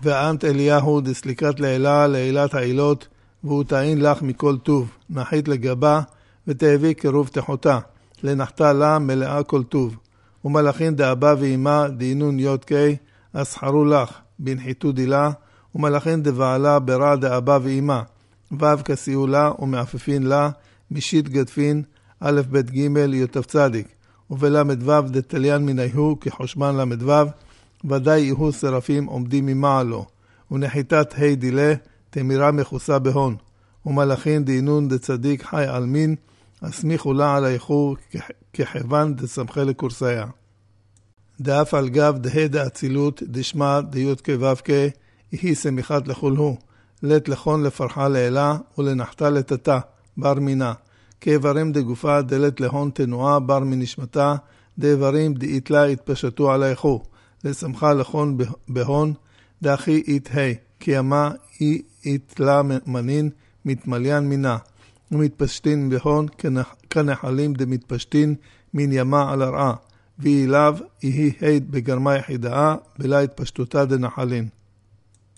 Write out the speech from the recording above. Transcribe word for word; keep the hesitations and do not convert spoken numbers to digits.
ואמת אליהו דסליקת לילה לעילת העילות, והוא תעין לך מכל טוב, נחית לגבה, ותאבי קרוב תחותה, לנחתה לה מלאה כל טוב. ומלאכין דאבא ואימה דינון יוד קי, אסחרו לך, בנחיתו דילה, ומלאכין דבעלה ברע דאבא ואימה, וו כסיעו לה ומעפפין לה, משית גדפין, א' ב' ג' יוטב צדיק, ובלמד וו דתליין מניהו כחושמן למד וו, ודאי יהיו שרפים עומדים ממעלו, ונחיתת ה' דילה, תמירה מכוסה בהון, ומלאכין דינון דצדיק חי על מין, הסמיכו לה על היחור כחבן דסמכה לקורסיה. דאף על גב דה דאצילות דשמע דיות כבבקה, יהי סמיכת לכל הוא, לת לכון לפרחה לאלה ולנחתה לתתה, בר מינה, כאיברים דגופה דלת להון תנועה בר מנשמתה, דאיברים דאיתלה התפשטו על היחור, לשמחה לכון בהון, דאחי אית ה', כי אמה אי איתלה מנין מתמליין מינה, ומתפשטין בהון כנחלים דמתפשטין מן ימה על הרעה, ואיליו יהי ה' בגרמה יחידה, בלה התפשטותה דנחלין.